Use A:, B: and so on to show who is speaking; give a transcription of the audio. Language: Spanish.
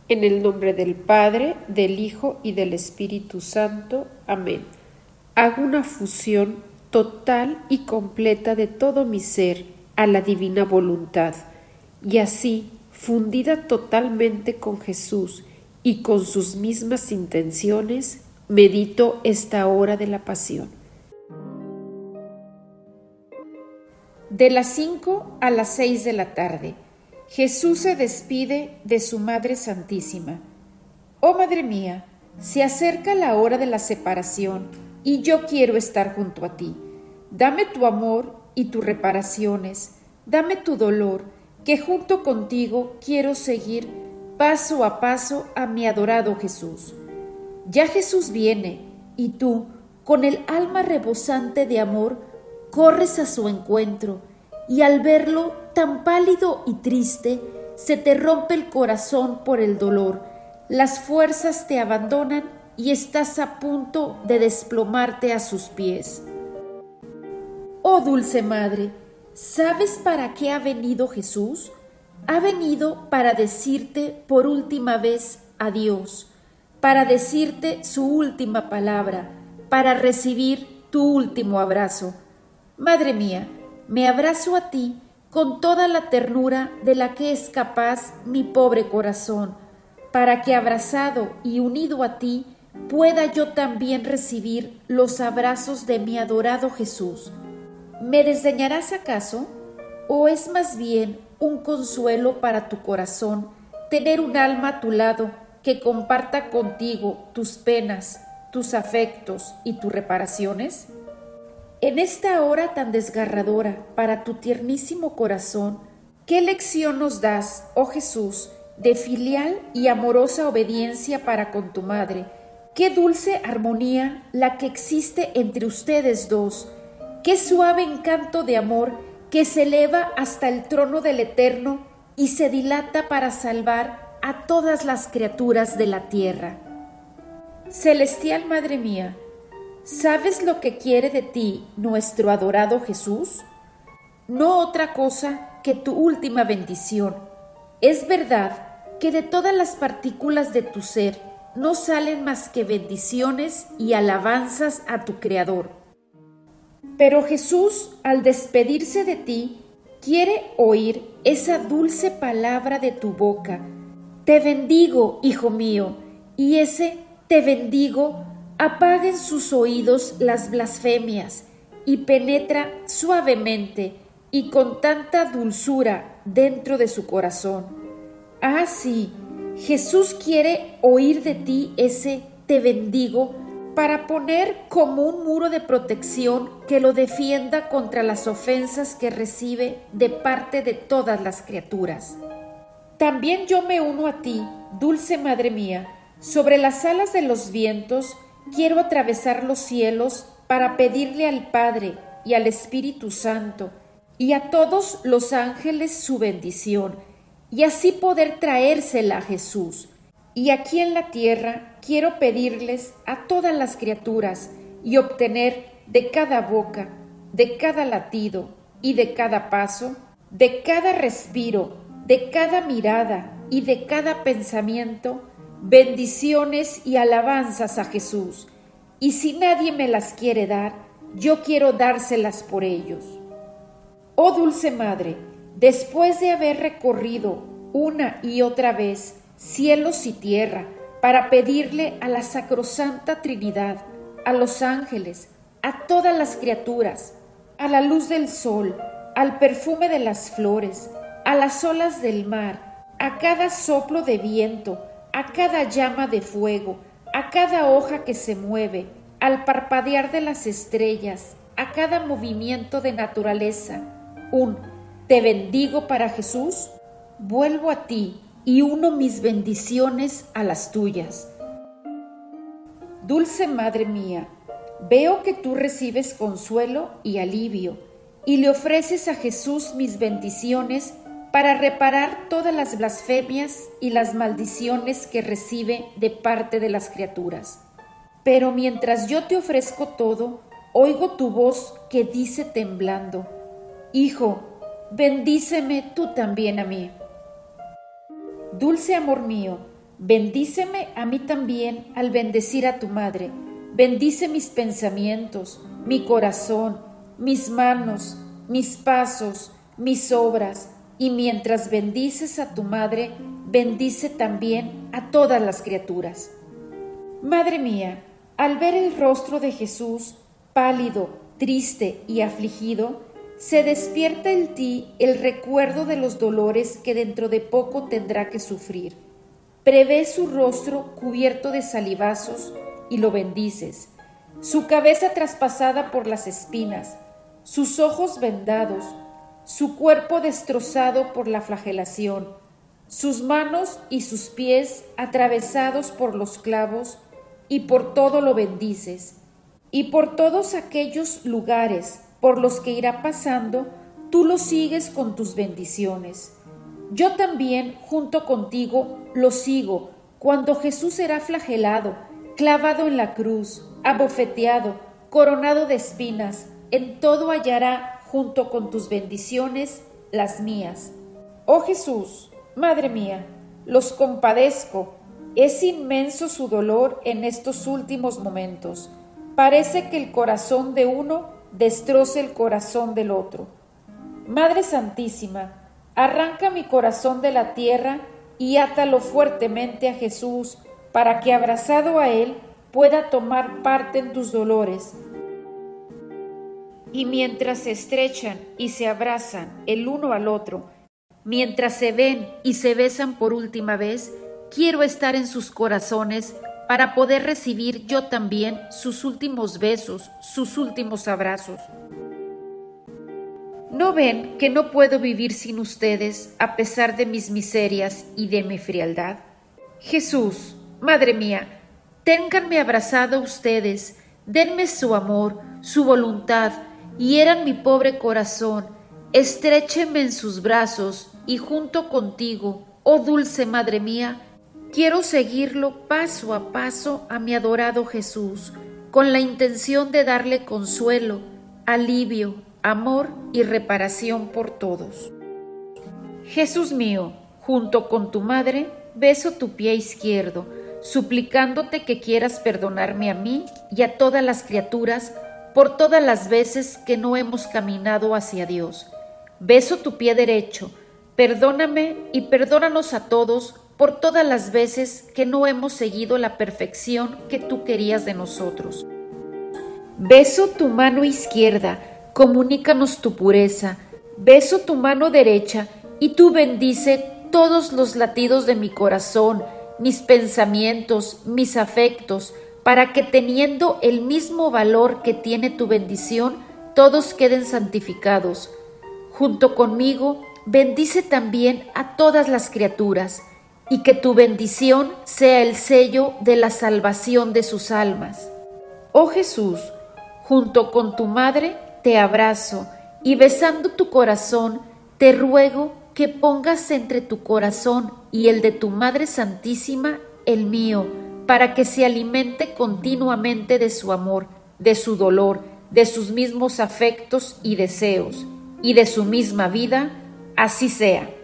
A: En el nombre del Padre, del Hijo y del Espíritu Santo. Amén. Hago una fusión total y completa de todo mi ser a la divina voluntad, y así, fundida totalmente con Jesús y con sus mismas intenciones, medito esta hora de la pasión. De las 5 a las 6 de la tarde, Jesús se despide de su Madre Santísima. Oh Madre mía, se acerca la hora de la separación y yo quiero estar junto a ti. Dame tu amor y tus reparaciones, dame tu dolor, que junto contigo quiero seguir paso a paso a mi adorado Jesús. Ya Jesús viene y tú, con el alma rebosante de amor, corres a su encuentro y al verlo tan pálido y triste, se te rompe el corazón por el dolor, las fuerzas te abandonan y estás a punto de desplomarte a sus pies. Oh dulce Madre, ¿sabes para qué ha venido Jesús? Ha venido para decirte por última vez adiós, para decirte su última palabra, para recibir tu último abrazo. Madre mía, me abrazo a ti con toda la ternura de la que es capaz mi pobre corazón, para que abrazado y unido a ti pueda yo también recibir los abrazos de mi adorado Jesús. ¿Me desdeñarás acaso? ¿O es más bien un consuelo para tu corazón tener un alma a tu lado que comparta contigo tus penas, tus afectos y tus reparaciones? En esta hora tan desgarradora para tu tiernísimo corazón, ¿qué lección nos das, oh Jesús, de filial y amorosa obediencia para con tu Madre? Qué dulce armonía la que existe entre ustedes dos, qué suave encanto de amor que se eleva hasta el trono del Eterno y se dilata para salvar a todas las criaturas de la tierra. Celestial Madre mía, ¿sabes lo que quiere de ti nuestro adorado Jesús? No otra cosa que tu última bendición. Es verdad que de todas las partículas de tu ser no salen más que bendiciones y alabanzas a tu Creador. Pero Jesús, al despedirse de ti, quiere oír esa dulce palabra de tu boca. Te bendigo, hijo mío, y ese te bendigo apaga en sus oídos las blasfemias y penetra suavemente y con tanta dulzura dentro de su corazón. Ah, sí, Jesús quiere oír de ti ese te bendigo para poner como un muro de protección que lo defienda contra las ofensas que recibe de parte de todas las criaturas. También yo me uno a ti, dulce Madre mía, sobre las alas de los vientos. Quiero atravesar los cielos para pedirle al Padre y al Espíritu Santo y a todos los ángeles su bendición, y así poder traérsela a Jesús. Y aquí en la tierra quiero pedirles a todas las criaturas y obtener de cada boca, de cada latido y de cada paso, de cada respiro, de cada mirada y de cada pensamiento, bendiciones y alabanzas a Jesús, y si nadie me las quiere dar, yo quiero dárselas por ellos. Oh dulce Madre, después de haber recorrido una y otra vez cielos y tierra para pedirle a la Sacrosanta Trinidad, a los ángeles, a todas las criaturas, a la luz del sol, al perfume de las flores, a las olas del mar, a cada soplo de viento, a cada llama de fuego, a cada hoja que se mueve, al parpadear de las estrellas, a cada movimiento de naturaleza, un te bendigo para Jesús, vuelvo a ti y uno mis bendiciones a las tuyas. Dulce Madre mía, veo que tú recibes consuelo y alivio, y le ofreces a Jesús mis bendiciones para reparar todas las blasfemias y las maldiciones que recibe de parte de las criaturas. Pero mientras yo te ofrezco todo, oigo tu voz que dice temblando: Hijo, bendíceme tú también a mí. Dulce amor mío, Bendíceme a mí también al bendecir a tu madre. Bendice mis pensamientos, mi corazón, mis manos, mis pasos, mis obras, y mientras bendices a tu madre, bendice también a todas las criaturas. Madre mía, al ver el rostro de Jesús, pálido, triste y afligido, se despierta en ti el recuerdo de los dolores que dentro de poco tendrá que sufrir. Prevé su rostro cubierto de salivazos y lo bendices, su cabeza traspasada por las espinas, sus ojos vendados, su cuerpo destrozado por la flagelación, sus manos y sus pies atravesados por los clavos, y por todo lo bendices, y por todos aquellos lugares por los que irá pasando, tú lo sigues con tus bendiciones. Yo también, junto contigo, lo sigo cuando Jesús será flagelado, clavado en la cruz, abofeteado, coronado de espinas. En todo hallará, junto con tus bendiciones, las mías. Oh Jesús, Madre mía, los compadezco. Es inmenso su dolor en estos últimos momentos. Parece que el corazón de uno destroce el corazón del otro. Madre Santísima, arranca mi corazón de la tierra y átalo fuertemente a Jesús, para que abrazado a Él pueda tomar parte en tus dolores. Y mientras se estrechan y se abrazan el uno al otro, mientras se ven y se besan por última vez, quiero estar en sus corazones para poder recibir yo también sus últimos besos, sus últimos abrazos. ¿No ven que no puedo vivir sin ustedes a pesar de mis miserias y de mi frialdad? Jesús, Madre mía, ténganme abrazado ustedes, denme su amor, su voluntad, hieran mi pobre corazón, estréchenme en sus brazos y junto contigo, oh dulce Madre mía, quiero seguirlo paso a paso a mi adorado Jesús, con la intención de darle consuelo, alivio, amor y reparación por todos. Jesús mío, junto con tu madre, beso tu pie izquierdo, suplicándote que quieras perdonarme a mí y a todas las criaturas por todas las veces que no hemos caminado hacia Dios. Beso tu pie derecho, perdóname y perdónanos a todos por todas las veces que no hemos seguido la perfección que tú querías de nosotros. Beso tu mano izquierda, comunícanos tu pureza. Beso tu mano derecha y tú bendice todos los latidos de mi corazón, mis pensamientos, mis afectos, para que teniendo el mismo valor que tiene tu bendición, todos queden santificados. Junto conmigo, bendice también a todas las criaturas, y que tu bendición sea el sello de la salvación de sus almas. Oh Jesús, junto con tu madre te abrazo, y besando tu corazón, te ruego que pongas entre tu corazón y el de tu Madre Santísima el mío, para que se alimente continuamente de su amor, de su dolor, de sus mismos afectos y deseos, y de su misma vida, así sea.